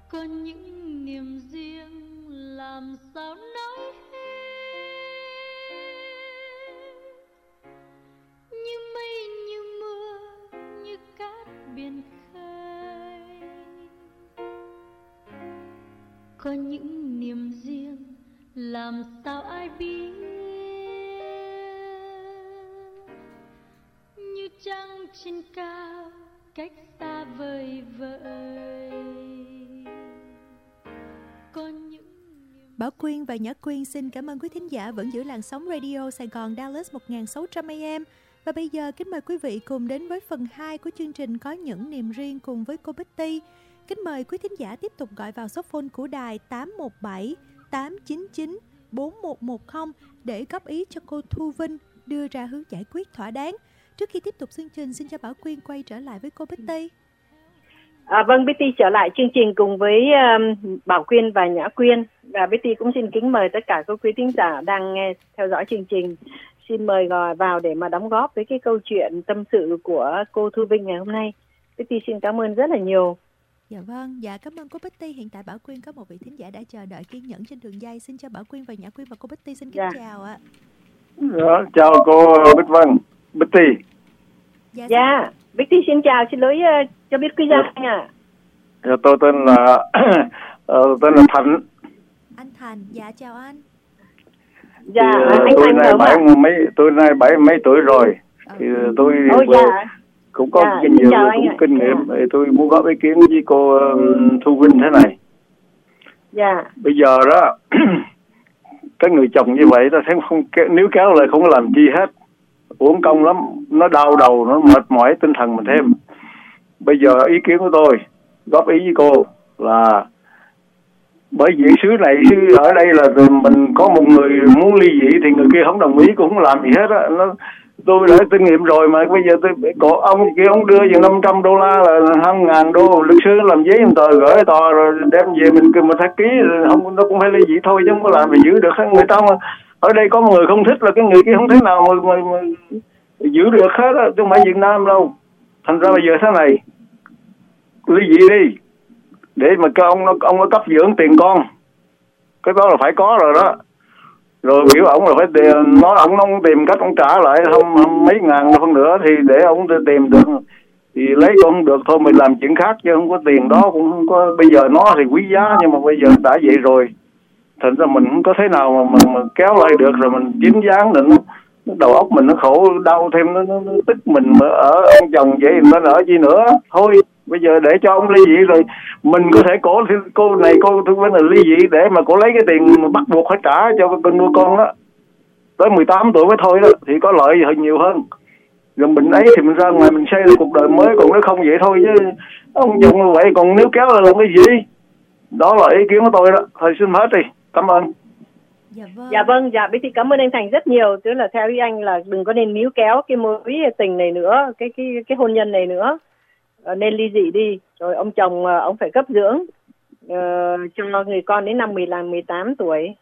có những niềm riêng làm sao nói hết, như mây như mưa như cát biển khơi. Có những niềm riêng làm sao ai biết, như trăng trên cao cách xa vời vợi. Có những Bảo Quyên và Nhã Quyên xin cảm ơn quý thính giả vẫn giữ làn sóng radio Sài Gòn Dallas 1600 AM. Và bây giờ kính mời quý vị cùng đến với phần 2 của chương trình Có những niềm riêng cùng với cô Betty. Kính mời quý thính giả tiếp tục gọi vào số phone của đài 817 899 4110 để góp ý cho cô Thu Vinh đưa ra hướng giải quyết thỏa đáng. Trước khi tiếp tục chương trình, xin cho Bảo Quyên quay trở lại với cô Betty. Vâng, Betty trở lại chương trình cùng với Bảo Quyên và Nhã Quyên. Và Betty cũng xin kính mời tất cả các quý thính giả đang nghe theo dõi chương trình. Xin mời gọi vào để mà đóng góp với cái câu chuyện tâm sự của cô Thu Vinh ngày hôm nay. Betty xin cảm ơn rất là nhiều. Dạ vâng, dạ cảm ơn cô Betty. Hiện tại Bảo Quyên có một vị thính giả đã chờ đợi kiên nhẫn trên đường dây. Xin cho Bảo Quyên và Nhã Quyên và cô Betty xin kính chào ạ. Chào cô Bích Vân, Betty. Dạ, Betty xin chào, xin lỗi cho biết quý gia anh ạ. Tôi tên là Thành. Anh Thành, dạ chào anh. Dạ, anh tôi Thành tôi nay 70 mấy tuổi rồi. Thì tôi cũng có nhiều kinh nghiệm. Thì tôi muốn góp ý kiến với cô Thu Vinh thế này. Dạ. Bây giờ đó cái người chồng như vậy ta thấy không, nếu kéo lại không làm chi hết, uổng công lắm, nó đau đầu, nó mệt mỏi tinh thần mình thêm. Bây giờ ý kiến của tôi góp ý với cô là bởi vì xứ này xứ ở đây là mình có một người muốn ly dị thì người kia không đồng ý, cũng không làm gì hết á. Tôi đã kinh nghiệm rồi mà bây giờ ông kia ông đưa chừng $500 là $2,000 luật sư làm giấy tờ gửi tòa rồi đem về mình thắc ký, không nó cũng phải ly dị thôi chứ không có làm mà giữ được người ta. Mà ở đây có một người không thích là cái người kia không thể nào mà giữ được hết á, chứ không phải Việt Nam đâu. Thành ra bây giờ thế này, ly dị đi để mà ông nó cấp dưỡng tiền con, cái đó là phải có rồi đó. Rồi biểu ổng là phải nói ông tìm cách ông trả lại không mấy ngàn hơn nữa thì để ông tìm được thì lấy cũng không được thôi, mình làm chuyện khác chứ không có tiền đó cũng không có. Bây giờ nó thì quý giá nhưng mà bây giờ đã vậy rồi, thành ra mình không có thế nào mà kéo lại được, rồi mình dính dáng nữa, đầu óc mình nó khổ đau thêm, nó tức mình mà ở ông chồng vậy nên ở gì nữa. Thôi bây giờ để cho ông ly dị rồi mình có thể cô này cô Thu Vinh là ly dị để mà cô lấy cái tiền mà bắt buộc phải trả cho con nuôi con đó, tới 18 tuổi mới thôi đó thì có lợi gì nhiều hơn. Rồi mình ấy thì mình ra ngoài mình xây lại cuộc đời mới, còn nếu không vậy thôi chứ ông chồng vậy. Còn nếu kéo là làm cái gì? Đó là ý kiến của tôi đó. Thôi xin hết đi, cảm ơn. Dạ vâng, dạ Betty cảm ơn anh Thành rất nhiều. Tức là theo ý anh là đừng có nên níu kéo cái mối tình này nữa, cái hôn nhân này nữa, nên ly dị đi. Rồi ông chồng ông phải cấp dưỡng cho người con đến năm 18 tuổi.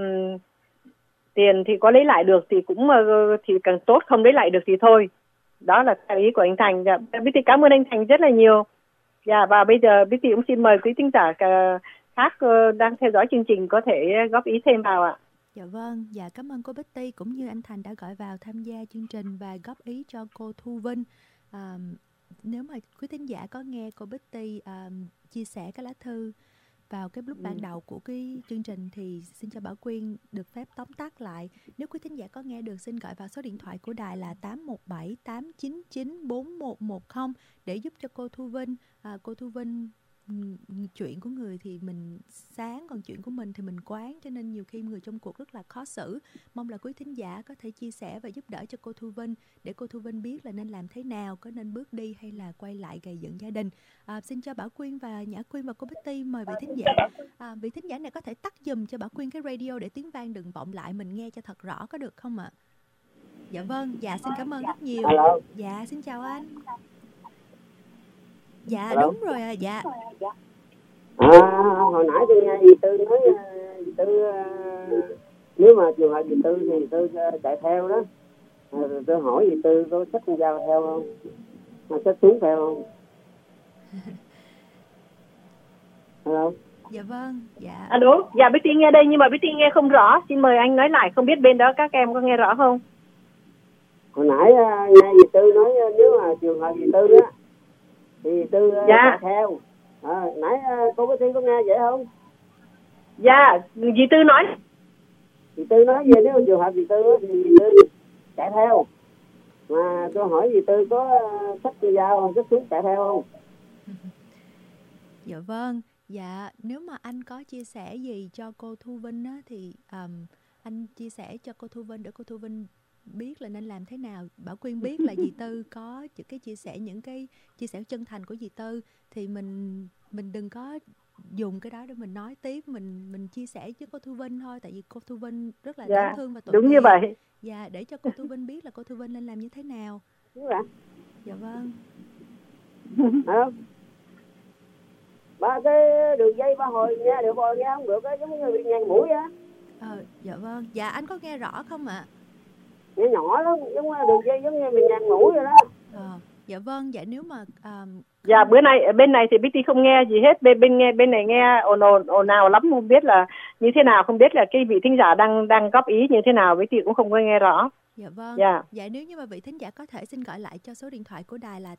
Tiền thì có lấy lại được thì cũng thì càng tốt, không lấy lại được thì thôi. Đó là theo ý của anh Thành. Dạ, Betty cảm ơn anh Thành rất là nhiều. Dạ, và bây giờ Betty cũng xin mời quý thính giả khác đang theo dõi chương trình có thể góp ý thêm vào ạ. Dạ vâng, dạ cảm ơn cô Betty cũng như anh Thành đã gọi vào tham gia chương trình và góp ý cho cô Thu Vinh. Nếu mà quý thính giả có nghe cô Betty chia sẻ cái lá thư vào cái lúc ban đầu của cái chương trình thì xin cho Bảo Quyên được phép tóm tắt lại. Nếu quý thính giả có nghe được xin gọi vào số điện thoại của đài là 817 899 4110 để giúp cho cô Thu Vinh. Cô Thu Vinh chuyện của người thì mình sáng, còn chuyện của mình thì mình quán, cho nên nhiều khi người trong cuộc rất là khó xử. Mong là quý thính giả có thể chia sẻ và giúp đỡ cho cô Thu Vinh để cô Thu Vinh biết là nên làm thế nào, có nên bước đi hay là quay lại gây dựng gia đình. Xin cho Bảo Quyên và Nhã Quyên và cô Betty mời vị thính giả. Vị thính giả này có thể tắt giùm cho Bảo Quyên cái radio để tiếng vang đừng vọng lại, mình nghe cho thật rõ có được không ạ? Dạ vâng, dạ xin cảm ơn rất nhiều. Dạ xin chào anh. Dạ đúng rồi à, dạ. Hồi nãy tôi nghe dì Tư nói dì Tư nếu mà trường hợp dì Tư thì tôi chạy theo đó. Tôi hỏi dì Tư có xách con dao theo không? Mà xách súng theo không? Hello. Dạ vâng, dạ. Alo, dạ Betty nghe đây nhưng mà Betty nghe không rõ. Xin mời anh nói lại, không biết bên đó các em có nghe rõ không? Hồi nãy nghe dì Tư nói nếu mà trường hợp dì Tư á thì dì Tư chạy theo. Nãy cô Betty có nghe vậy không? Dạ, dì Tư nói. Dì Tư nói về nếu trường hợp dì Tư á, thì dì Tư chạy theo. Mà tôi hỏi dì Tư có sách dao không, có súng chạy theo không? Dạ vâng, dạ nếu mà anh có chia sẻ gì cho cô Thu Vinh á, thì anh chia sẻ cho cô Thu Vinh để cô Thu Vinh biết là nên làm thế nào. Bảo Quyên biết là dì Tư có những cái chia sẻ chân thành của dì Tư, thì mình đừng có dùng cái đó để mình nói tiếp, mình chia sẻ với cô Thu Vinh thôi, tại vì cô Thu Vinh rất là đáng thương và tội nghiệp. Đúng như vậy. Dạ, để cho cô Thu Vinh biết là cô Thu Vinh nên làm như thế nào. Đúng rồi. Dạ vâng. Ba cái đường dây ba hồi nghe được rồi, nghe không được á, giống như bị nhăn mũi á. Dạ vâng. Dạ anh có nghe rõ không ạ? Nghe nhỏ lắm, giống như đường dây giống như bị nhăn mũi rồi đó. Dạ vâng, dạ nếu mà dạ bữa nay ở bên này thì Betty không nghe gì hết, bên này nghe ồn ào lắm, không biết là như thế nào, không biết là cái vị thính giả đang góp ý như thế nào, Betty cũng không có nghe rõ. Dạ vâng. Dạ nếu như mà vị thính giả có thể xin gọi lại cho số điện thoại của đài là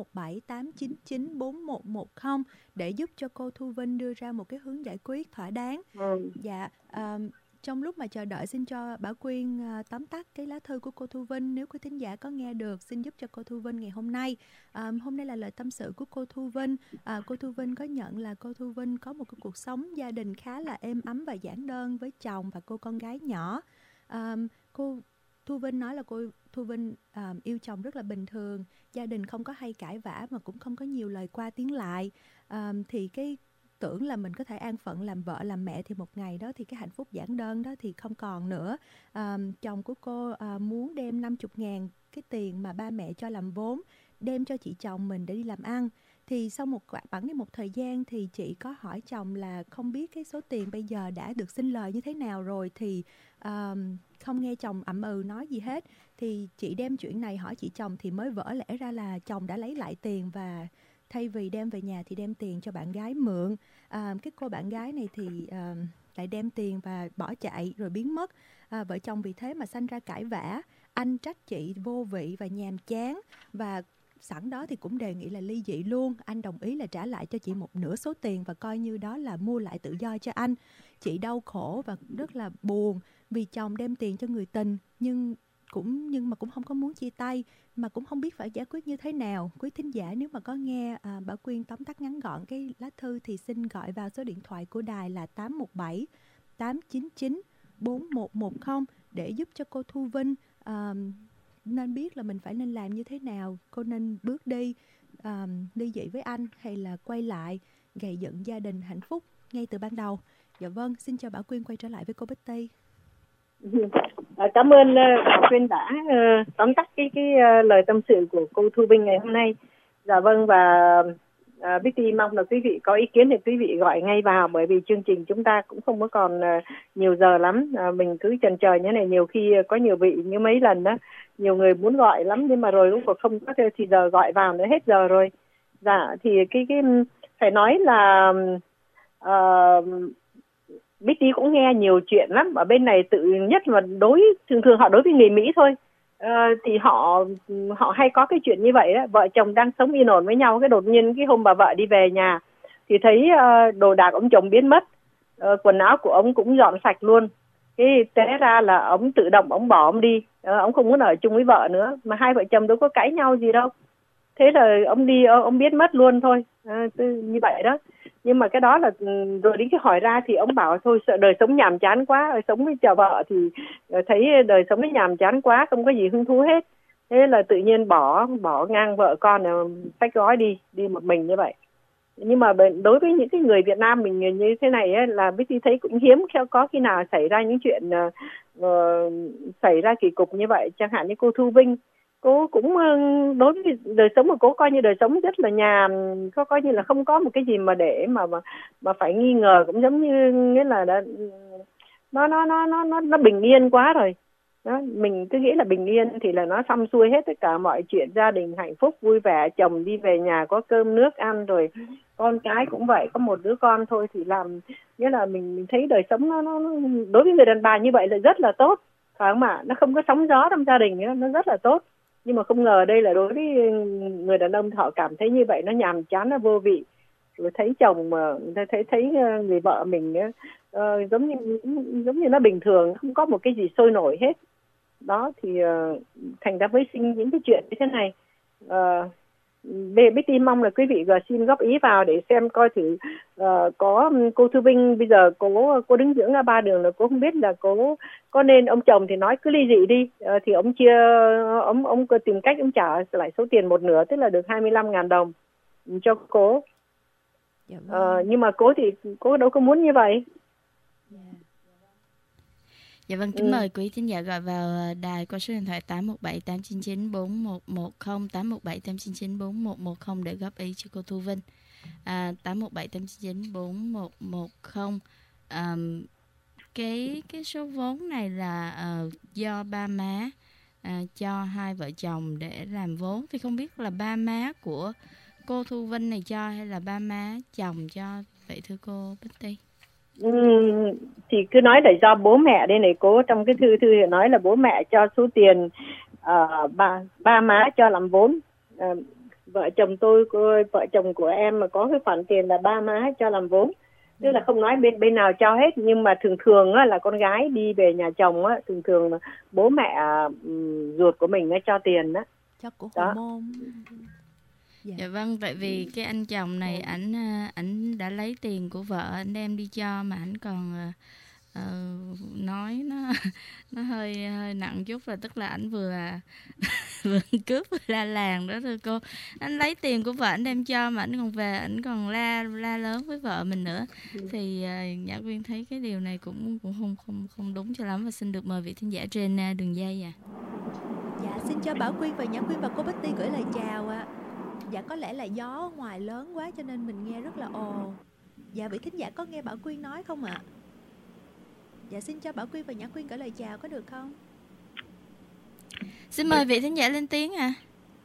817-899-4110 để giúp cho cô Thu Vinh đưa ra một cái hướng giải quyết thỏa đáng. Dạ trong lúc mà chờ đợi, xin cho Bảo Quyên tóm tắt cái lá thư của cô Thu Vinh. Nếu quý thính giả có nghe được, xin giúp cho cô Thu Vinh ngày hôm nay. Hôm nay là lời tâm sự của cô Thu Vinh. Cô Thu Vinh có nhận là cô Thu Vinh có một cái cuộc sống gia đình khá là êm ấm và giản đơn với chồng và cô con gái nhỏ. Cô Thu Vinh nói là cô Thu Vinh yêu chồng rất là bình thường, gia đình không có hay cãi vã mà cũng không có nhiều lời qua tiếng lại. Thì cái tưởng là mình có thể an phận làm vợ làm mẹ, thì một ngày đó thì cái hạnh phúc giản đơn đó thì không còn nữa. Chồng của cô muốn đem 50.000 cái tiền mà ba mẹ cho làm vốn đem cho chị chồng mình để đi làm ăn. Thì sau bẵng đi một thời gian thì chị có hỏi chồng là không biết cái số tiền bây giờ đã được sinh lời như thế nào rồi, thì không nghe chồng ậm ừ nói gì hết. Thì chị đem chuyện này hỏi chị chồng thì mới vỡ lẽ ra là chồng đã lấy lại tiền, và thay vì đem về nhà thì đem tiền cho bạn gái mượn. Cái cô bạn gái này thì lại đem tiền và bỏ chạy rồi biến mất. Vợ chồng vì thế mà sanh ra cãi vã. Anh trách chị vô vị và nhàm chán, và sẵn đó thì cũng đề nghị là ly dị luôn. Anh đồng ý là trả lại cho chị một nửa số tiền và coi như đó là mua lại tự do cho anh. Chị đau khổ và rất là buồn vì chồng đem tiền cho người tình, nhưng mà cũng không có muốn chia tay, mà cũng không biết phải giải quyết như thế nào. Quý thính giả nếu mà có nghe Bảo Quyên tóm tắt ngắn gọn cái lá thư thì xin gọi vào số điện thoại của đài là 817-899-4110 để giúp cho cô Thu Vinh nên biết là mình nên làm như thế nào. Cô nên bước đi ly dị với anh hay là quay lại gầy dựng gia đình hạnh phúc ngay từ ban đầu. Dạ vâng, xin chào Bảo Quyên quay trở lại với cô Betty. Cảm ơn Bảo Quyên đã tóm tắt cái lời tâm sự của cô Thu Vinh ngày hôm nay. Dạ vâng, và Betty mong là quý vị có ý kiến thì quý vị gọi ngay vào, bởi vì chương trình chúng ta cũng không có còn nhiều giờ lắm. Mình cứ chần chờ như này, nhiều khi có nhiều vị như mấy lần đó, nhiều người muốn gọi lắm nhưng mà rồi lúc không có thì giờ gọi vào nữa hết giờ rồi. Dạ thì cái phải nói là Betty cũng nghe nhiều chuyện lắm ở bên này, tự nhất là thường họ đối với người Mỹ thôi. Thì họ hay có cái chuyện như vậy đó, vợ chồng đang sống yên ổn với nhau, cái đột nhiên cái hôm bà vợ đi về nhà thì thấy đồ đạc ông chồng biến mất, quần áo của ông cũng dọn sạch luôn. Cái té ra là ông tự động ông bỏ ông đi, ông không muốn ở chung với vợ nữa, mà hai vợ chồng đâu có cãi nhau gì đâu. Thế là ông đi, ông biến mất luôn thôi, như vậy đó. Nhưng mà cái đó là rồi đến cái hỏi ra thì ông bảo thôi sợ đời sống nhàm chán quá, sống với chờ vợ thì thấy đời sống nó nhàm chán quá, không có gì hứng thú hết. Thế là tự nhiên bỏ ngang vợ con, xách gói đi một mình như vậy. Nhưng mà đối với những cái người Việt Nam mình như thế này ấy, là Betty thấy cũng hiếm có khi nào xảy ra những chuyện xảy ra kỳ cục như vậy. Chẳng hạn như cô Thu Vinh, cô cũng đối với đời sống của cô coi như đời sống rất là nhàn, coi như là không có một cái gì mà để mà phải nghi ngờ, cũng giống như nghĩa là nó bình yên quá rồi. Đó, mình cứ nghĩ là bình yên thì là nó xong xuôi hết tất cả mọi chuyện, gia đình hạnh phúc vui vẻ, chồng đi về nhà có cơm nước ăn, rồi con cái cũng vậy, có một đứa con thôi thì làm, nghĩa là mình thấy đời sống nó đối với người đàn bà như vậy là rất là tốt, phải không ạ? Nó không có sóng gió trong gia đình nữa, nó rất là tốt. Nhưng mà không ngờ đây là đối với người đàn ông họ cảm thấy như vậy nó nhàm chán, nó vô vị. Rồi thấy chồng mà thấy người vợ mình giống như nó bình thường, không có một cái gì sôi nổi hết. Đó thì thành ra mới sinh những cái chuyện như thế này. Betty mong là quý vị xin góp ý vào để xem coi thử có cô Thư Vinh bây giờ cô đứng dưỡng ở Ba Đường là cô không biết là cô có nên, ông chồng thì nói cứ ly dị đi, thì ông tìm cách ông trả lại số tiền một nửa, tức là được 25.000 đồng cho cô. Dạ vâng. Nhưng mà cô đâu có muốn như vậy. Dạ vâng, kính mời quý thính giả gọi vào đài qua số điện thoại 817 899 4110, 817 899 4110 để góp ý cho cô Thu Vinh. 817 899 4110. Cái số vốn này là do ba má cho hai vợ chồng để làm vốn, thì không biết là ba má của cô Thu Vinh này cho hay là ba má chồng cho, vậy thưa cô Betty? Thì cứ nói là do bố mẹ đây này cô, trong cái thư thì nói là bố mẹ cho số tiền, ba má cho làm vốn. Vợ chồng của em mà có cái khoản tiền là ba má cho làm vốn, tức là không nói bên nào cho hết, nhưng mà thường á, là con gái đi về nhà chồng á, thường là bố mẹ ruột của mình cho tiền đó. Cho của hồi môn. Dạ vâng, tại vì cái anh chồng này ảnh đã lấy tiền của vợ anh đem đi cho, mà ảnh còn nói nó hơi nặng chút, là tức là ảnh vừa cướp vừa la làng đó thưa cô. Anh lấy tiền của vợ anh đem cho mà ảnh còn về ảnh còn la lớn với vợ mình nữa. Thì Nhã Quyên thấy cái điều này cũng không đúng cho lắm, và xin được mời vị thính giả trên đường dây. Dạ, xin cho Bảo Quyên và Nhã Quyên và cô Betty gửi lời chào ạ. Dạ, có lẽ là gió ngoài lớn quá cho nên mình nghe rất là ồn. Dạ, vị thính giả có nghe Bảo Quyên nói không ạ? Dạ, xin cho Bảo Quyên và Nhã Quyên gửi lời chào có được không? Xin mời vị thính giả lên tiếng ạ.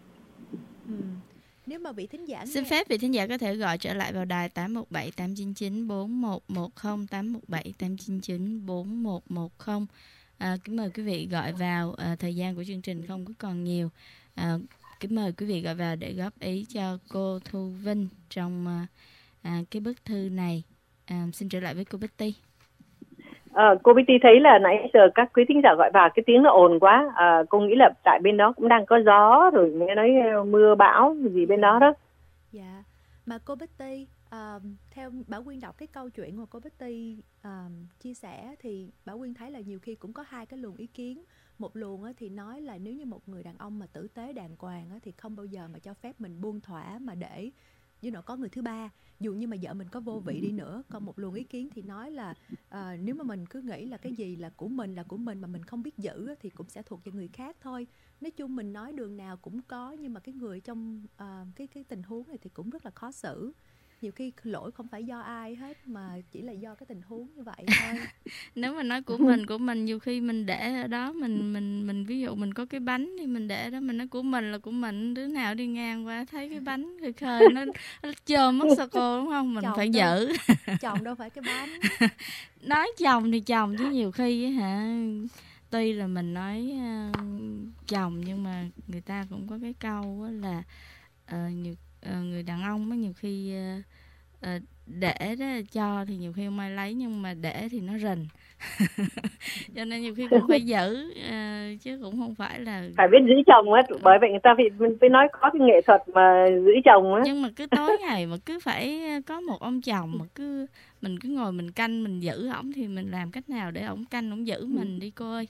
Nếu mà vị thính giả xin phép vị thính giả có thể gọi trở lại vào đài 817 899 4110, 817 899 4110. Kính mời quý vị gọi vào, thời gian của chương trình không có còn nhiều. Kính mời quý vị gọi vào để góp ý cho cô Thu Vinh trong cái bức thư này. Xin trở lại với cô Betty. Cô Betty thấy là nãy giờ các quý thính giả gọi vào cái tiếng nó ồn quá. Cô nghĩ là tại bên đó cũng đang có gió, rồi nghe nói mưa bão gì bên đó đó. Dạ, mà cô Betty, theo Bảo Quyên đọc cái câu chuyện mà cô Betty chia sẻ thì Bảo Quyên thấy là nhiều khi cũng có hai cái luồng ý kiến. Một luồng thì nói là nếu như một người đàn ông mà tử tế đàng hoàng thì không bao giờ mà cho phép mình buông thỏa mà để có người thứ ba, dù như mà vợ mình có vô vị đi nữa. Còn một luồng ý kiến thì nói là nếu mà mình cứ nghĩ là cái gì là của mình mà mình không biết giữ thì cũng sẽ thuộc về người khác thôi. Nói chung mình nói đường nào cũng có, nhưng mà cái người trong cái tình huống này thì cũng rất là khó xử. Nhiều khi lỗi không phải do ai hết mà chỉ là do cái tình huống như vậy thôi. Nếu mà nói của mình nhiều khi mình để ở đó, mình ví dụ mình có cái bánh thì mình để đó, mình nói của mình là của mình, đứa nào đi ngang qua thấy cái bánh khơi nó chôm mất sao cô, đúng không? Mình chồng phải giữ. Chồng đâu phải cái bánh. Nói chồng thì chồng, chứ nhiều khi tuy là mình nói chồng nhưng mà người ta cũng có cái câu là người đàn ông nhiều khi để đó cho thì nhiều khi không ai lấy, nhưng mà để thì nó rình. Cho nên nhiều khi cũng phải giữ, chứ cũng không phải là phải biết giữ chồng á. Bởi vậy người ta phải nói có cái nghệ thuật mà giữ chồng á. Nhưng mà cứ tối ngày mà cứ phải có một ông chồng mà mình cứ ngồi mình canh mình giữ ổng, thì mình làm cách nào để ổng canh ổng giữ mình đi cô ơi.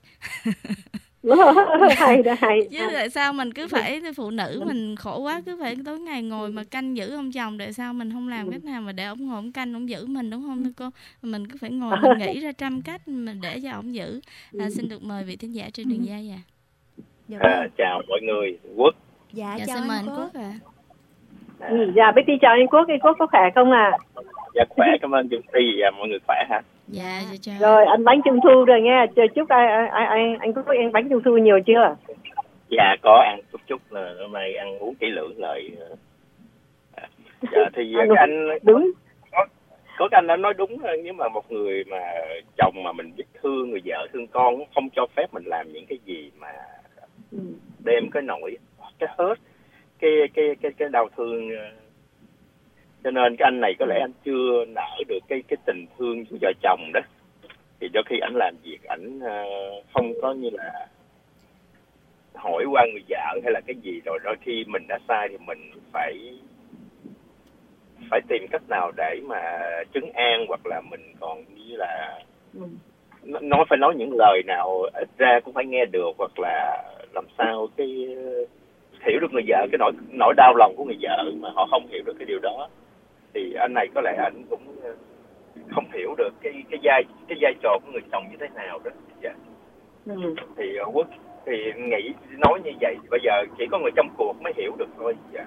hay chứ tại sao mình cứ phải, phụ nữ mình khổ quá, cứ phải tối ngày ngồi mà canh giữ ông chồng, tại sao mình không làm cách nào mà để ổng ngồi ổng canh ổng giữ mình, đúng không thưa cô? Mình cứ phải ngồi mình nghĩ ra trăm cách mà để cho ổng giữ. Xin được mời vị thính giả trên đường dây. Chào mọi người. Quốc. Dạ, chào xin mời anh Quốc ạ. Dạ Betty chào anh Quốc. Anh Quốc có khỏe không ạ? Dạ khỏe, cảm ơn chương trình và mọi người khỏe ha. Dạ, chào. Rồi ăn bánh trung thu rồi nghe. Chúc anh có ăn bánh trung thu nhiều chưa? Dạ có ăn chút là hôm nay ăn uống kỹ lưỡng lại. Dạ thì cái anh đúng. Có cái anh đã nói đúng hơn, nhưng mà một người mà chồng mà mình biết thương người vợ thương con không cho phép mình làm những cái gì mà đem cái nỗi cái hết cái đau thương, cho nên cái anh này có lẽ anh chưa nở được cái tình thương của vợ chồng đó. Thì đôi khi ảnh làm việc ảnh không có như là hỏi qua người vợ hay là cái gì, rồi đôi khi mình đã sai thì mình phải tìm cách nào để mà trấn an, hoặc là mình còn như là phải nói những lời nào ít ra cũng phải nghe được, hoặc là làm sao cái hiểu được người vợ, cái nỗi đau lòng của người vợ mà họ không hiểu được cái điều đó. Thì anh này có lẽ anh cũng không hiểu được cái vai trò của người chồng như thế nào đó. Dạ. Thì Quốc thì nghĩ nói như vậy bây giờ chỉ có người trong cuộc mới hiểu được thôi. Dạ.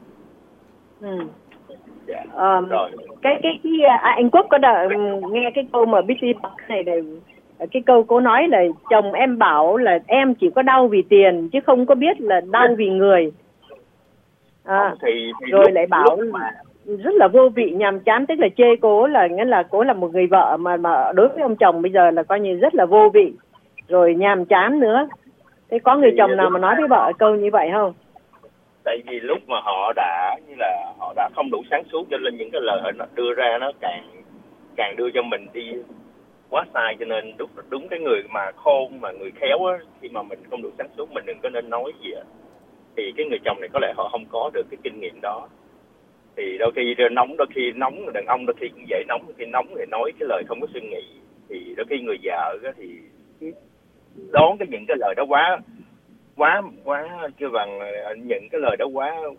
Dạ. Rồi. Anh Quốc có nghe cái câu mà Bitty này cái câu cô nói là chồng em bảo là em chỉ có đau vì tiền chứ không có biết là đau vì người. Thì rồi lại bảo rất là vô vị, nhàm chán, tức là chê cố là nghĩa là cố là một người vợ mà đối với ông chồng bây giờ là coi như rất là vô vị, rồi nhàm chán nữa. Thế có người chồng nào mà nói với vợ câu như vậy không? Tại vì lúc mà họ đã không đủ sáng suốt, cho nên những cái lời họ đưa ra nó càng đưa cho mình đi quá sai, cho nên đúng cái người mà khôn mà người khéo á, khi mà mình không đủ sáng suốt mình đừng có nên nói gì á. Thì cái người chồng này có lẽ họ không có được cái kinh nghiệm đó. Thì đôi khi nóng, đàn ông đôi khi cũng dễ nóng, khi nóng thì nói cái lời không có suy nghĩ. Thì đôi khi người vợ á thì đón những cái lời đó quá kêu bằng những cái lời đó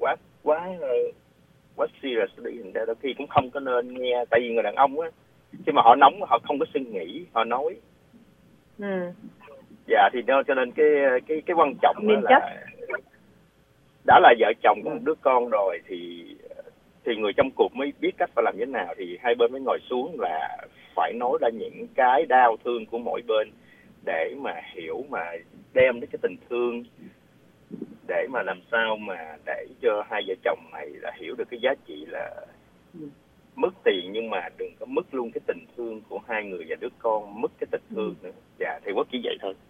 quá serious, đôi khi cũng không có nên nghe. Tại vì người đàn ông á, khi mà họ nóng họ không có suy nghĩ, họ nói. Dạ, thì cho nên cái quan trọng là đã là vợ chồng có một đứa con rồi thì người trong cuộc mới biết cách phải làm thế nào. Thì hai bên mới ngồi xuống là phải nói ra những cái đau thương của mỗi bên để mà hiểu, mà đem đến cái tình thương, để mà làm sao mà để cho hai vợ chồng này là hiểu được cái giá trị là mất tiền nhưng mà đừng có mất luôn cái tình thương của hai người và đứa con, mất cái tình thương nữa. Dạ, thì Quốc chỉ vậy thôi.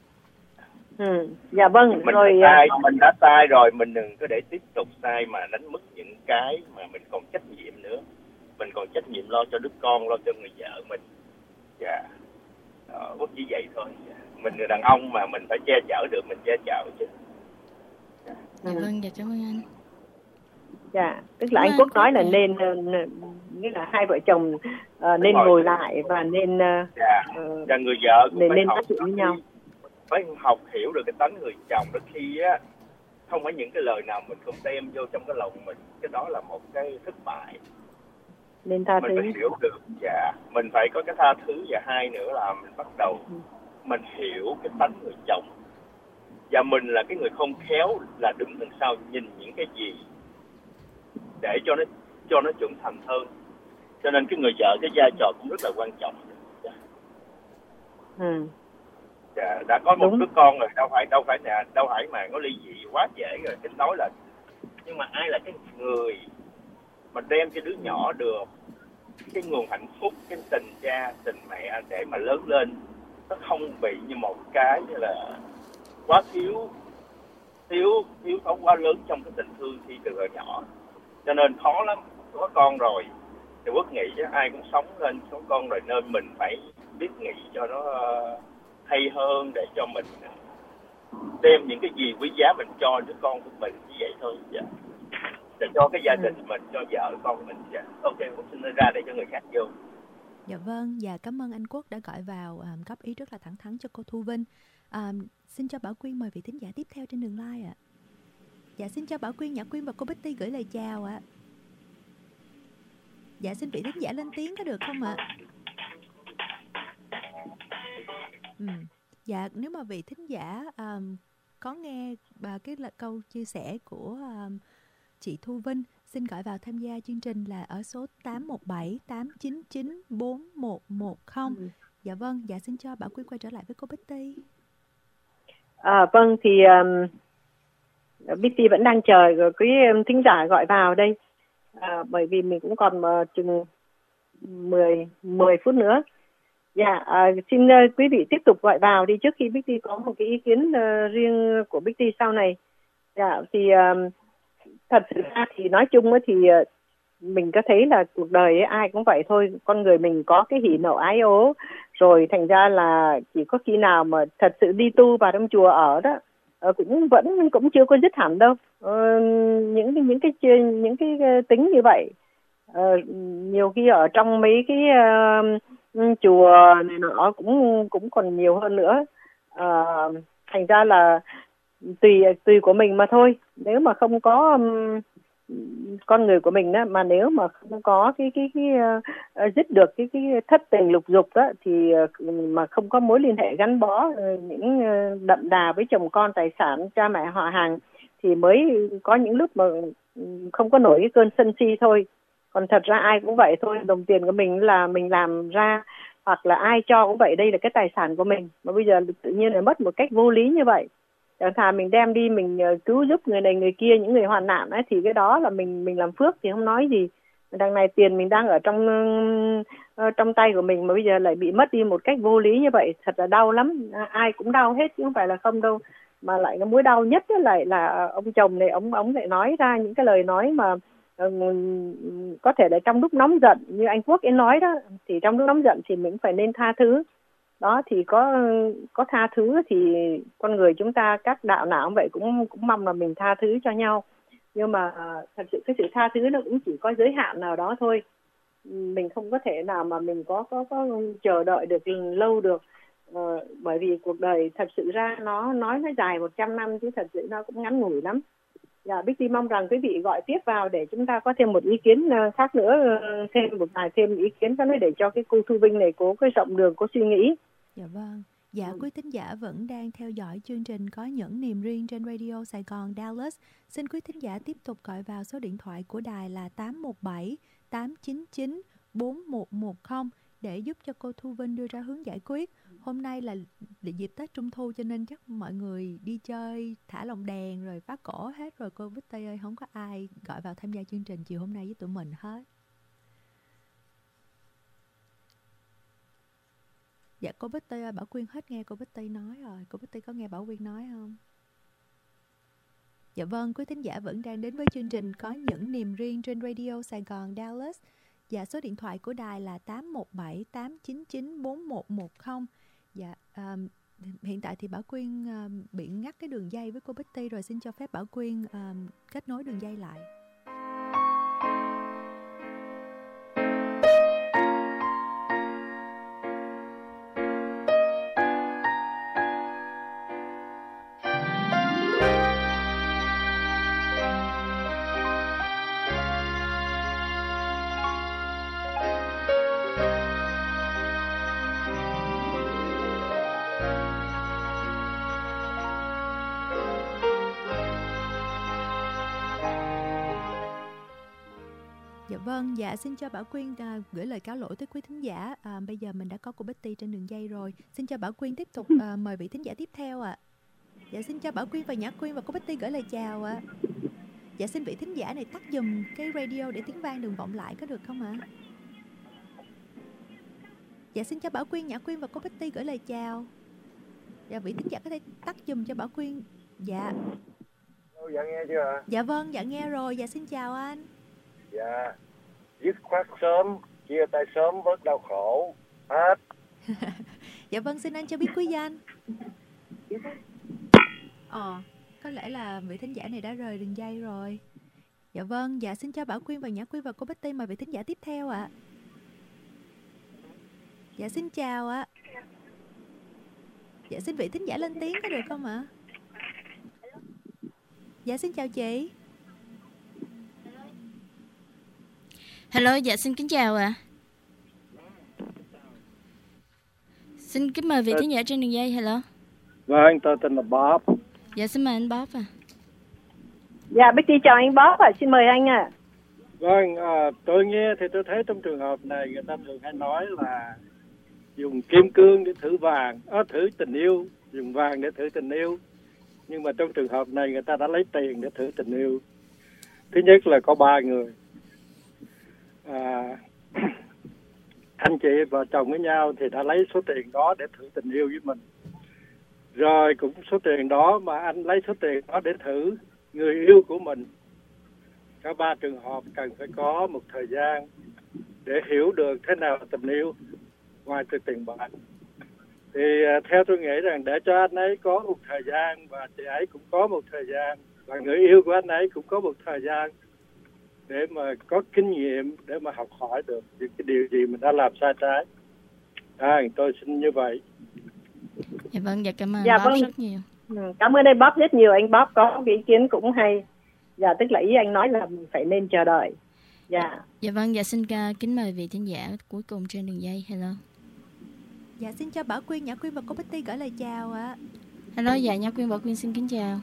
Dạ vâng. Mình đã sai rồi, mình đừng có để tiếp tục sai mà đánh mất những cái mà mình còn trách nhiệm nữa. Mình còn trách nhiệm lo cho đứa con, lo cho người vợ mình. Dạ. Quốc chỉ vậy thôi. Dạ. Mình là đàn ông mà mình phải che chở được, mình che chở chứ. Dạ vâng, dạ cảm ơn anh. Dạ, tức là anh Quốc nói là nên nghĩa là hai vợ chồng nên ngồi lại và nên và người vợ cũng nên nói chuyện với nhau. Phải học hiểu được cái tánh người chồng. Đôi khi á, không phải những cái lời nào mình cũng đem vô trong cái lòng mình, cái đó là một cái thất bại. Nên tha thứ. Mình phải hiểu được, dạ, mình phải có cái tha thứ. Và hai nữa là mình bắt đầu mình hiểu cái tánh người chồng, và mình là cái người không khéo là đứng đằng sau nhìn những cái gì để cho nó trưởng thành hơn. Cho nên cái người vợ cái vai trò cũng rất là quan trọng. Dạ, đã có một đứa con rồi, đâu phải mà có ly dị quá dễ rồi. Cái nói là nhưng mà ai là cái người mà đem cho đứa nhỏ được cái nguồn hạnh phúc, cái tình cha tình mẹ để mà lớn lên nó không bị như một cái như là quá thiếu thốn quá lớn trong cái tình thương khi từ hồi nhỏ. Cho nên khó lắm. Có con rồi thì Quốc nghĩ chứ ai cũng sống lên, có con rồi nên mình phải biết nghĩ cho nó hay hơn, để cho mình đem những cái gì quý giá mình cho đứa con của mình như vậy thôi. Dạ. Để cho cái gia đình mình, cho vợ con mình. Dạ. Ok, Quốc xin ra để cho người khác vô. Dạ vâng, và cảm ơn anh Quốc đã gọi vào góp ý rất là thẳng thắn cho cô Thu Vinh. Xin cho Bảo Quyên mời vị thính giả tiếp theo trên đường line ạ. Dạ, xin cho Bảo Quyên, Nhã Quyên và cô Bitty gửi lời chào ạ. Dạ, xin vị thính giả lên tiếng có được không ạ? Dạ, nếu mà vị thính giả có nghe cái câu chia sẻ của chị Thu Vinh xin gọi vào tham gia chương trình là ở số 817 899 4110. Dạ vâng, dạ xin cho Bảo Quyên quay trở lại với cô Betty. Vâng, thì Betty vẫn đang chờ rồi quý thính giả gọi vào đây. Bởi vì mình cũng còn chừng 10 phút nữa. Dạ, xin quý vị tiếp tục gọi vào đi trước khi Betty có một cái ý kiến riêng của Betty sau này. Dạ, thì thật sự ra thì nói chung thì mình có thấy là cuộc đời ấy, ai cũng vậy thôi. Con người mình có cái hỉ nộ ái ố. Rồi thành ra là chỉ có khi nào mà thật sự đi tu vào trong chùa ở đó, cũng chưa có dứt hẳn đâu. Những cái tính như vậy, nhiều khi ở trong mấy cái chùa này nọ cũng còn nhiều hơn nữa. Thành ra là tùy của mình mà thôi. Nếu mà không có con người của mình đó, mà nếu mà không có cái dứt được cái thất tình lục dục đó, thì mà không có mối liên hệ gắn bó những đậm đà với chồng con, tài sản, cha mẹ, họ hàng, thì mới có những lúc mà không có nổi cái cơn sân si thôi. Còn thật ra ai cũng vậy thôi, đồng tiền của mình là mình làm ra, hoặc là ai cho cũng vậy, đây là cái tài sản của mình, mà bây giờ tự nhiên lại mất một cách vô lý như vậy. Chẳng thà mình đem đi mình cứu giúp người này người kia, những người hoạn nạn ấy, thì cái đó là mình làm phước thì không nói gì. Đằng này tiền mình đang ở trong tay của mình mà bây giờ lại bị mất đi một cách vô lý như vậy, thật là đau lắm. Ai cũng đau hết chứ không phải là không đâu. Mà lại cái mối đau nhất lại là ông chồng này, ông lại nói ra những cái lời nói mà có thể là trong lúc nóng giận, như anh Quốc ấy nói đó, thì trong lúc nóng giận thì mình phải nên tha thứ. Đó, thì có tha thứ thì con người chúng ta, các đạo nào cũng vậy, cũng mong là mình tha thứ cho nhau. Nhưng mà thật sự cái sự tha thứ nó cũng chỉ có giới hạn nào đó thôi. Mình không có thể nào mà mình có chờ đợi được lâu được. Bởi vì cuộc đời thật sự ra nó dài 100 năm chứ thật sự nó cũng ngắn ngủi lắm. Dạ, Bích Ti mong rằng quý vị gọi tiếp vào để chúng ta có thêm một ý kiến khác nữa, thêm ý kiến khác nữa để cho cái cô Thu Vinh này cố cái rộng đường, cố suy nghĩ. Dạ vâng. Dạ, quý thính giả vẫn đang theo dõi chương trình Có Những Niềm Riêng trên Radio Sài Gòn Dallas. Xin quý thính giả tiếp tục gọi vào số điện thoại của đài là 817 899 4110 để giúp cho cô Thu Vinh đưa ra hướng giải quyết. Hôm nay là dịp Tết Trung Thu cho nên chắc mọi người đi chơi, thả lồng đèn rồi phá cổ hết rồi. Cô Bích Tây ơi, không có ai gọi vào tham gia chương trình chiều hôm nay với tụi mình hết. Dạ, cô Bích Tây ơi, Bảo Quyên hết nghe cô Bích Tây nói rồi. Cô Bích Tây có nghe Bảo Quyên nói không? Dạ vâng, quý thính giả vẫn đang đến với chương trình Có Những Niềm Riêng trên Radio Sài Gòn Dallas. Dạ, số điện thoại của đài là 817 899 4110. Dạ, hiện tại thì Bảo Quyên bị ngắt cái đường dây với cô Bích Tây rồi. Xin cho phép Bảo Quyên kết nối đường dây lại. Dạ vâng, dạ xin cho Bảo Quyên gửi lời cáo lỗi tới quý thính giả. Bây giờ mình đã có cô Betty trên đường dây rồi. Xin cho Bảo Quyên tiếp tục mời vị thính giả tiếp theo ạ. Dạ xin cho Bảo Quyên và Nhã Quyên và cô Betty gửi lời chào ạ. Dạ xin vị thính giả này tắt giùm cái radio để tiếng vang đừng vọng lại, có được không ạ? Dạ xin cho Bảo Quyên, Nhã Quyên và cô Betty gửi lời chào. Dạ vị thính giả có thể tắt giùm cho Bảo Quyên. Dạ. Dạ nghe chưa ạ? Dạ vâng, dạ nghe rồi. Dạ xin chào anh. Dạ, dứt khoát sớm, chia tay sớm bớt đau khổ, hết. Dạ vâng, xin anh cho biết quý danh. Có lẽ là vị thính giả này đã rời đường dây rồi. Dạ vâng, dạ xin cho Bảo Quyên và Nhã Quyên và cô Betty mời vị thính giả tiếp theo ạ. Dạ xin chào ạ. Dạ xin vị thính giả lên tiếng có được không ạ? Dạ xin chào chị. Hello, dạ xin kính chào ạ. Xin kính mời vị thính giả trên đường dây. Hello. Vâng, tôi tên là Bob. Dạ xin mời anh Bob ạ. Dạ, Betty chào anh Bob ạ, xin mời anh ạ. Vâng, tôi nghe thì tôi thấy trong trường hợp này người ta thường hay nói là dùng kim cương để thử vàng, thử tình yêu, dùng vàng để thử tình yêu. Nhưng mà trong trường hợp này người ta đã lấy tiền để thử tình yêu. Thứ nhất là có 3 người. Anh chị vợ chồng với nhau thì đã lấy số tiền đó để thử tình yêu với mình. Rồi cũng số tiền đó mà anh lấy số tiền đó để thử người yêu của mình. Cả 3 trường hợp cần phải có một thời gian để hiểu được thế nào là tình yêu ngoài từ tiền bạc. Thì theo tôi nghĩ rằng để cho anh ấy có một thời gian và chị ấy cũng có một thời gian và người yêu của anh ấy cũng có một thời gian để mà có kinh nghiệm để mà học hỏi được những cái điều gì mình đã làm sai trái. Tôi xin như vậy. Dạ vâng, dạ cảm ơn Dạ, Bob vâng. rất nhiều. Cảm ơn anh Bob rất nhiều. Anh Bob có cái ý kiến cũng hay. Dạ, tức là ý anh nói là mình phải nên chờ đợi. Dạ. Dạ vâng, dạ xin kính mời vị thính giả cuối cùng trên đường dây. Hello. Dạ xin chào Bảo Quyên, Nhã Quyên và cô Betty gửi lời chào ạ. Hello, dạ Nhã Quyên, Bảo Quyên xin kính chào.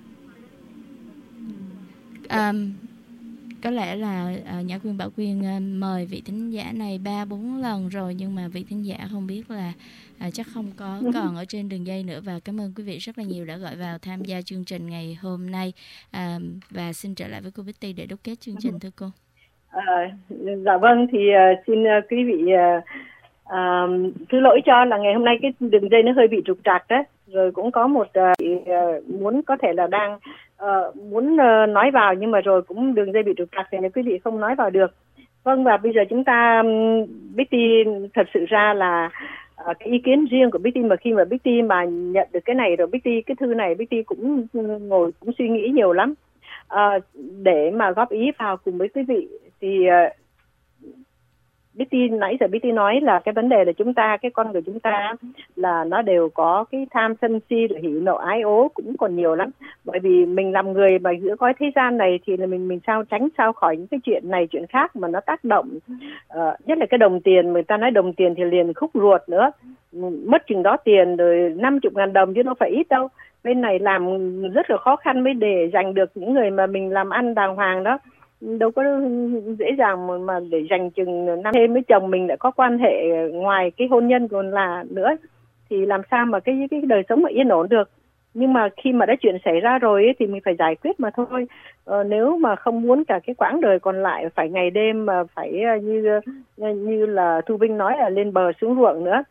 Có lẽ là Nhã Quyên, Bảo Quyên mời vị thính giả này 3-4 lần rồi, nhưng mà vị thính giả không biết là chắc không có còn ở trên đường dây nữa. Và cảm ơn quý vị rất là nhiều đã gọi vào tham gia chương trình ngày hôm nay. Và xin trở lại với cô Betty để đúc kết chương trình, thưa cô. Dạ vâng, thì xin quý vị thứ lỗi cho là ngày hôm nay cái đường dây nó hơi bị trục trặc đấy. Rồi cũng có một muốn có thể là đang muốn nói vào, nhưng mà rồi cũng đường dây bị trục trặc thì quý vị không nói vào được. Vâng, và bây giờ chúng ta Betty thật sự ra là cái ý kiến riêng của Betty, mà khi mà Betty mà nhận được cái này rồi, Betty cái thư này Betty cũng ngồi cũng suy nghĩ nhiều lắm để mà góp ý vào cùng với quý vị. Thì Betty nãy giờ Betty nói là cái vấn đề là chúng ta, cái con người chúng ta là nó đều có cái tham sân si rồi hỉ nộ ái ố cũng còn nhiều lắm. Bởi vì mình làm người mà giữa cõi thế gian này thì là mình sao tránh sao khỏi những cái chuyện này chuyện khác mà nó tác động. Nhất là cái đồng tiền, người ta nói đồng tiền thì liền khúc ruột nữa, mất chừng đó tiền rồi 50.000 đồng chứ nó phải ít đâu. Bên này làm rất là khó khăn mới để giành được những người mà mình làm ăn đàng hoàng đó, đâu có dễ dàng mà để dành chừng năm thêm với chồng mình lại có quan hệ ngoài cái hôn nhân còn là nữa, thì làm sao mà cái đời sống mà yên ổn được. Nhưng mà khi mà đã chuyện xảy ra rồi ấy, thì mình phải giải quyết mà thôi. Nếu mà không muốn cả cái quãng đời còn lại phải ngày đêm mà phải như là Thu Vinh nói là lên bờ xuống ruộng nữa.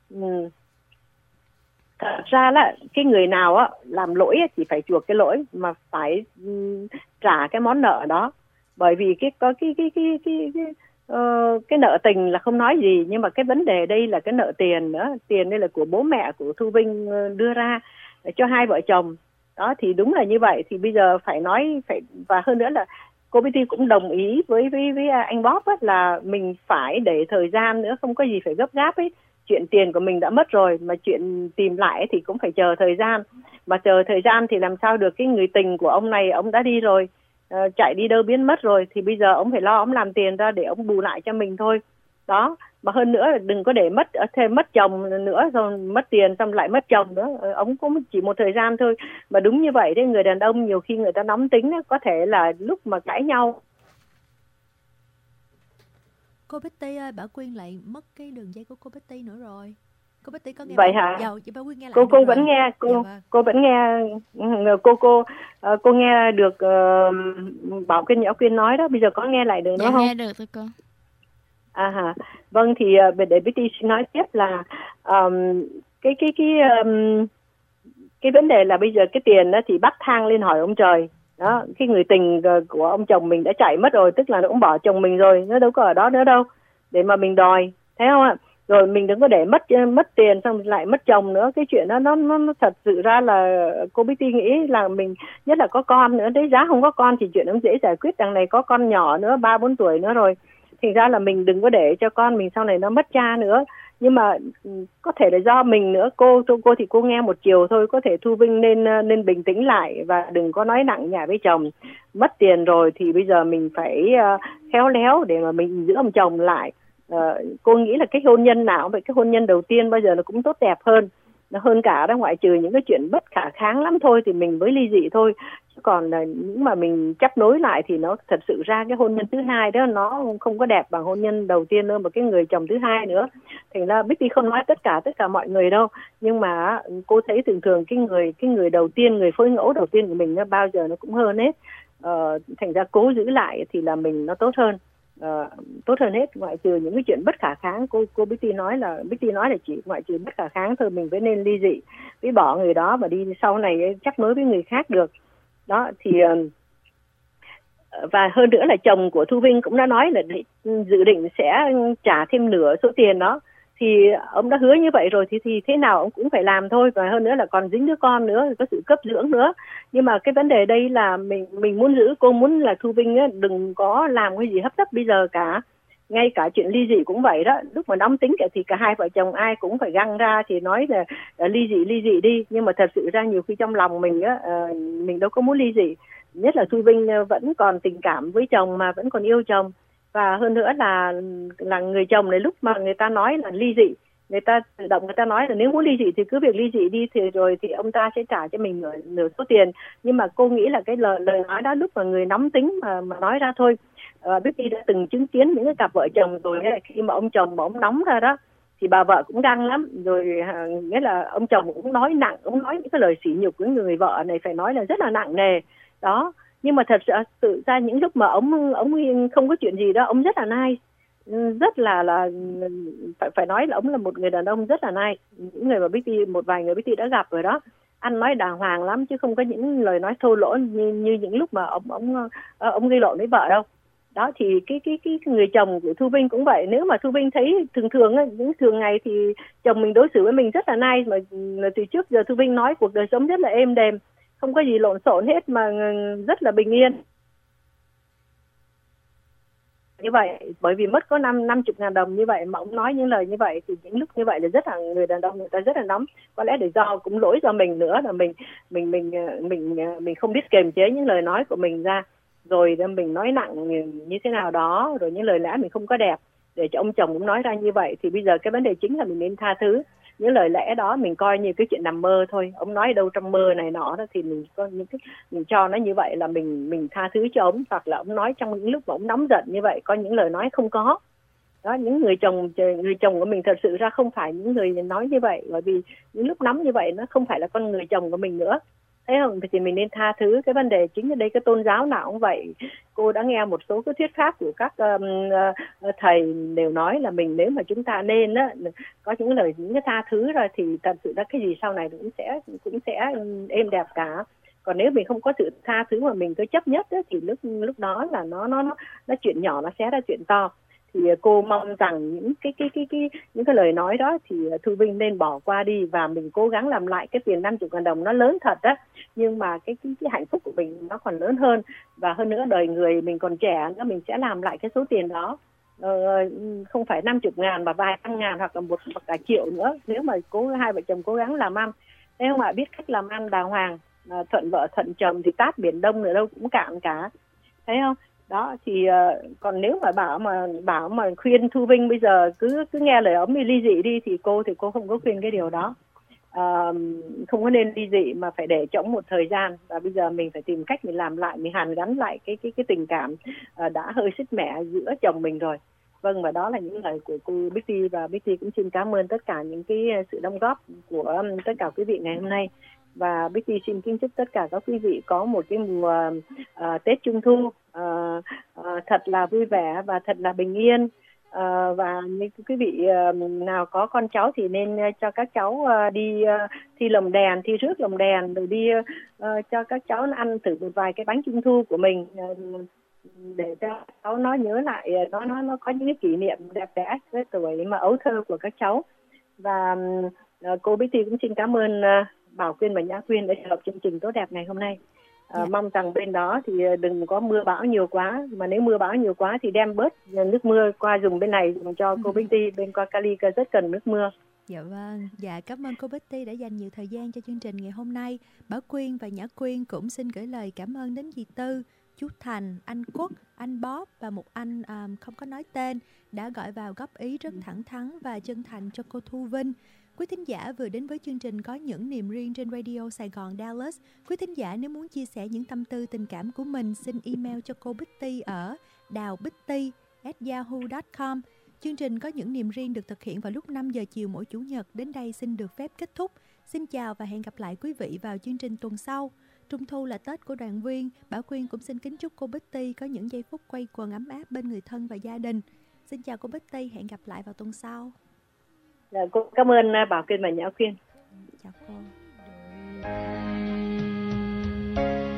Thật ra là cái người nào á làm lỗi á, thì phải chuộc cái lỗi mà phải trả cái món nợ đó. Bởi vì cái nợ tình là không nói gì, nhưng mà cái vấn đề đây là cái nợ tiền nữa. Tiền đây là của bố mẹ của Thu Vinh đưa ra cho hai vợ chồng đó, thì đúng là như vậy. Thì bây giờ phải nói phải, và hơn nữa là cô Betty cũng đồng ý với anh Bob ấy, là mình phải để thời gian nữa, không có gì phải gấp gáp ấy. Chuyện tiền của mình đã mất rồi mà chuyện tìm lại thì cũng phải chờ thời gian. Mà chờ thời gian thì làm sao được, cái người tình của ông này ông đã đi rồi, chạy đi đâu biến mất rồi, thì bây giờ ông phải lo ông làm tiền ra để ông bù lại cho mình thôi đó. Mà hơn nữa là đừng có để thêm mất chồng nữa, rồi mất tiền xong lại mất chồng nữa. Ông cũng chỉ một thời gian thôi. Mà đúng như vậy đấy, người đàn ông nhiều khi người ta nóng tính đó, có thể là lúc mà cãi nhau. Cô Betty ơi, Bảo Quyên lại mất cái đường dây của cô Betty nữa rồi. Cô Betty có nghe vậy hả? Bảo Quyên nghe lại cô vẫn nghe cô vẫn nghe cô nghe được Bảo Quyên, Nhã Quyên nói đó. Bây giờ có nghe lại được đúng không? Nghe được thôi cô. Vâng, thì để Betty xin nói tiếp là cái vấn đề là bây giờ cái tiền đó thì bắt thang lên hỏi ông trời đó. Cái người tình của ông chồng mình đã chạy mất rồi, tức là nó cũng bỏ chồng mình rồi, nó đâu có ở đó nữa đâu để mà mình đòi, thấy không ạ? Rồi mình đừng có để mất tiền xong lại mất chồng nữa. Cái chuyện đó nó thật sự ra là cô Betty nghĩ là mình, nhất là có con nữa đấy, giá không có con thì chuyện nó dễ giải quyết. Đằng này có con nhỏ nữa, 3-4 tuổi nữa rồi, thì ra là mình đừng có để cho con mình sau này nó mất cha nữa. Nhưng mà có thể là do mình nữa. Cô thì cô nghe một chiều thôi. Có thể Thu Vinh nên bình tĩnh lại và đừng có nói nặng nhẹ với chồng. Mất tiền rồi thì bây giờ mình phải khéo léo để mà mình giữ ông chồng lại. Cô nghĩ là cái hôn nhân nào vậy, cái hôn nhân đầu tiên bao giờ nó cũng tốt đẹp hơn, nó hơn cả đó, ngoại trừ những cái chuyện bất khả kháng lắm thôi thì mình mới ly dị thôi. Còn những mà mình chấp nối lại thì nó thật sự ra cái hôn nhân thứ hai đó nó không có đẹp bằng hôn nhân đầu tiên nữa, một cái người chồng thứ hai nữa. Thành ra Bích Ti không nói tất cả mọi người đâu, nhưng mà cô thấy thường thường cái người đầu tiên, người phối ngẫu đầu tiên của mình nó bao giờ nó cũng hơn hết. Thành ra cố giữ lại thì là mình nó tốt hơn. Tốt hơn hết, ngoại trừ những cái chuyện bất khả kháng. Cô Bích Ti nói là chỉ ngoại trừ bất khả kháng thôi mình mới nên ly dị, với bỏ người đó và đi sau này chắc nối với người khác được. Đó thì và hơn nữa là chồng của Thu Vinh cũng đã nói là dự định sẽ trả thêm nửa số tiền đó, thì ông đã hứa như vậy rồi thì thế nào ông cũng phải làm thôi. Và hơn nữa là còn dính đứa con nữa, có sự cấp dưỡng nữa. Nhưng mà cái vấn đề đây là mình muốn giữ, cô muốn là Thu Vinh á, đừng có làm cái gì hấp tấp bây giờ cả. Ngay cả chuyện ly dị cũng vậy đó, lúc mà nóng tính thì cả hai vợ chồng ai cũng phải găng ra thì nói là ly dị đi, nhưng mà thật sự ra nhiều khi trong lòng mình á, mình đâu có muốn ly dị. Nhất là Thu Vinh vẫn còn tình cảm với chồng mà vẫn còn yêu chồng. Và hơn nữa là người chồng này, lúc mà người ta nói là ly dị, người ta tự động người ta nói là nếu muốn ly dị thì cứ việc ly dị đi, thì ông ta sẽ trả cho mình nửa số tiền. Nhưng mà cô nghĩ là cái lời nói đó lúc mà người nóng tính mà nói ra thôi. Betty đã từng chứng kiến những cái cặp vợ chồng rồi ấy, khi mà ông chồng mà ông nóng ra đó thì bà vợ cũng găng lắm rồi, nghĩa là ông chồng cũng nói nặng, ông nói những cái lời sỉ nhục với người vợ này, phải nói là rất là nặng nề đó. Nhưng mà thật sự ra những lúc mà ông không có chuyện gì đó, ông rất là nice, rất là phải nói là ông là một người đàn ông rất là nice. Những người mà Betty, một vài người Betty đã gặp rồi đó, ăn nói đàng hoàng lắm chứ không có những lời nói thô lỗ như những lúc mà ông gây lộn với vợ đâu. Đó thì cái người chồng của Thu Vinh cũng vậy. Nếu mà Thu Vinh thấy những thường ngày thì chồng mình đối xử với mình rất là nice, mà từ trước giờ Thu Vinh nói cuộc đời sống rất là êm đềm, không có gì lộn xộn hết mà rất là bình yên như vậy. Bởi vì mất có 50.000 đồng như vậy mà ông nói những lời như vậy, thì những lúc như vậy là rất là người đàn ông người ta rất là nóng. Có lẽ để do cũng lỗi do mình nữa, là mình không biết kiềm chế những lời nói của mình ra, rồi mình nói nặng như thế nào đó, rồi những lời lẽ mình không có đẹp để cho ông chồng cũng nói ra như vậy. Thì bây giờ cái vấn đề chính là mình nên tha thứ. Những lời lẽ đó mình coi như cái chuyện nằm mơ thôi, ông nói đâu trong mơ này nọ đó, thì mình có những cái mình cho nó như vậy là mình tha thứ cho ông. Hoặc là ông nói trong những lúc mà ông nóng giận như vậy, có những lời nói không có đó. Những người chồng của mình thật sự ra không phải những người nói như vậy, bởi vì những lúc nóng như vậy nó không phải là con người chồng của mình nữa, thấy không? Thì mình nên tha thứ. Cái vấn đề chính ở đây, cái tôn giáo nào cũng vậy. Cô đã nghe một số cái thuyết pháp của các thầy đều nói là nếu mà chúng ta nên có những cái tha thứ ra thì thật sự ra cái gì sau này cũng sẽ êm đẹp cả. Còn nếu mình không có sự tha thứ mà mình cứ chấp nhất thì lúc đó là nó chuyện nhỏ nó sẽ ra chuyện to. Thì cô mong rằng những cái lời nói đó thì Thu Vinh nên bỏ qua đi, và mình cố gắng làm lại cái tiền 50.000 đồng. Nó lớn thật đó, nhưng mà cái hạnh phúc của mình nó còn lớn hơn. Và hơn nữa đời người mình còn trẻ nữa, mình sẽ làm lại cái số tiền đó, không phải 50.000 mà vài trăm ngàn hoặc là một cả triệu nữa, nếu mà hai vợ chồng cố gắng làm ăn. Thấy không ạ? Biết cách làm ăn đàng hoàng, thuận vợ thuận chồng thì tát biển Đông ở đâu cũng cạn cả, thấy không? Đó thì còn nếu mà bảo mà khuyên Thu Vinh bây giờ cứ nghe lời ông ly dị đi thì cô không có khuyên cái điều đó. Không có nên ly dị mà phải để cho ông một thời gian, và bây giờ mình phải tìm cách mình làm lại, mình hàn gắn lại cái tình cảm đã hơi sứt mẻ giữa chồng mình rồi. Vâng, và đó là những lời của cô Betty, và Betty cũng xin cảm ơn tất cả những cái sự đóng góp của tất cả quý vị ngày hôm nay. Và Betty xin kính chúc tất cả các quý vị có một cái mùa Tết Trung Thu thật là vui vẻ và thật là bình yên. Và những quý vị nào có con cháu thì nên cho các cháu đi thi lồng đèn, thi rước lồng đèn, rồi đi cho các cháu ăn thử một vài cái bánh Trung Thu của mình, để cho cháu nó nhớ lại, nó có những cái kỷ niệm đẹp đẽ với tuổi mà ấu thơ của các cháu. Và cô Betty cũng xin cảm ơn Bảo Quyên và Nhã Quyên đã hợp chương trình tốt đẹp ngày hôm nay. Mong rằng bên đó thì đừng có mưa bão nhiều quá, mà nếu mưa bão nhiều quá thì đem bớt nước mưa qua dùng bên này, dùng cho cô Betty. Bên qua Cali rất cần nước mưa. Dạ vâng, dạ cảm ơn cô Betty đã dành nhiều thời gian cho chương trình ngày hôm nay. Bảo Quyên và Nhã Quyên cũng xin gửi lời cảm ơn đến dì Tư, chú Thành, anh Quốc, anh Bob và một anh không có nói tên đã gọi vào góp ý rất thẳng thắn và chân thành cho cô Thu Vinh. Quý thính giả vừa đến với chương trình Có những niềm riêng trên Radio Sài Gòn Dallas. Quý thính giả nếu muốn chia sẻ những tâm tư tình cảm của mình, xin email cho cô Bích ở daobitty@yahoo.com. Chương trình Có những niềm riêng được thực hiện vào lúc 5 giờ chiều mỗi Chủ nhật. Đến đây xin được phép kết thúc. Xin chào và hẹn gặp lại quý vị vào chương trình tuần sau. Trung thu là Tết của đoàn viên. Bảo Quyên cũng xin kính chúc cô Bitty có những giây phút quây quần ấm áp bên người thân và gia đình. Xin chào cô Bitty, hẹn gặp lại vào tuần sau. Cô cảm ơn Bảo Quyên và Nhã Quyên. Chào cô.